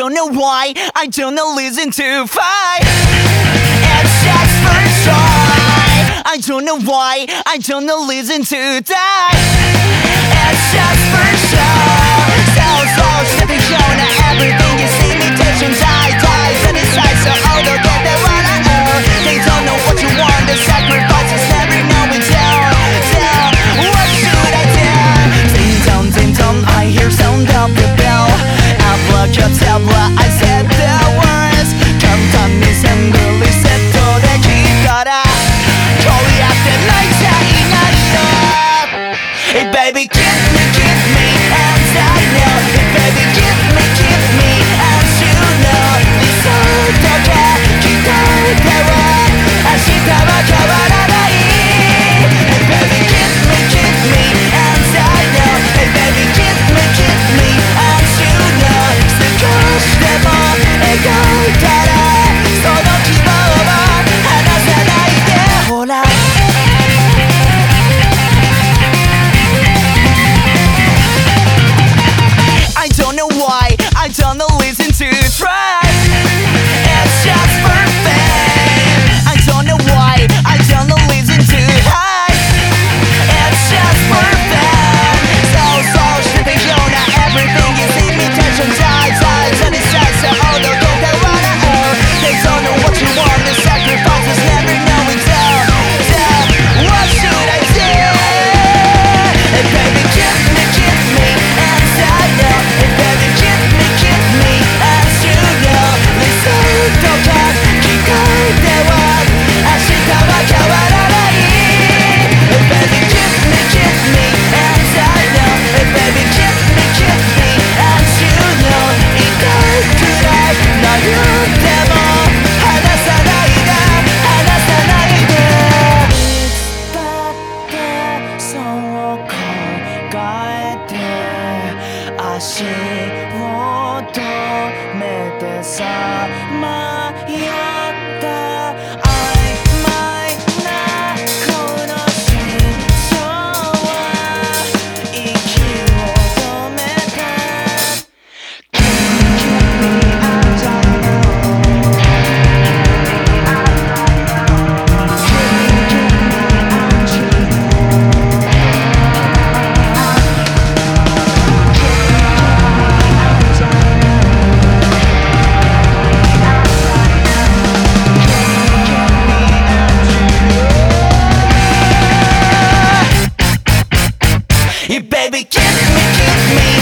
don't know why, I don't know listen to fight. It's just first try. I don't know why, I don't know listen to die. It's just first try. So stepping show, now everything is imitation. Die, set aside, so all they'll get they wanna earn. They don't know what you want, the sacrifices every now and down. What should I do? Ding dong, I hear sound of the bell. Abracadabra, I said the words. 간단히 생글리 세토를 기다려. 거의 앞에 날짜 이날이야. Hey baby, give me hands I know. Hey baby, give me hands you know. 네 손톱에 기다려. 아시다와 가와라라이. Hey baby, give me hands I know. Hey baby, give me hands you know.少しでも描いたらその希望を離さないでほら。I don't know why, I don't know listen to try. It's just perfect. I don't know why, I don't know listen to hide. It's just perfect. So shipping show, now everything is imitation. Die, set aside, so all they'll get they wanna earn. They don't know what you want, the sacrifices never know it's down. What should I do? Hey baby, give me hands I know. Hey baby, give me hands you know. Listen to that, 聞こえては明日は変わらない。Hey baby, give me hands I know. Hey baby, give me hands you know. 痛いくらい悩んでも離さないで離さないで。いつだってそう考えて足を止めてさまよった曖昧なこの心象は息を止めた。Baby, give me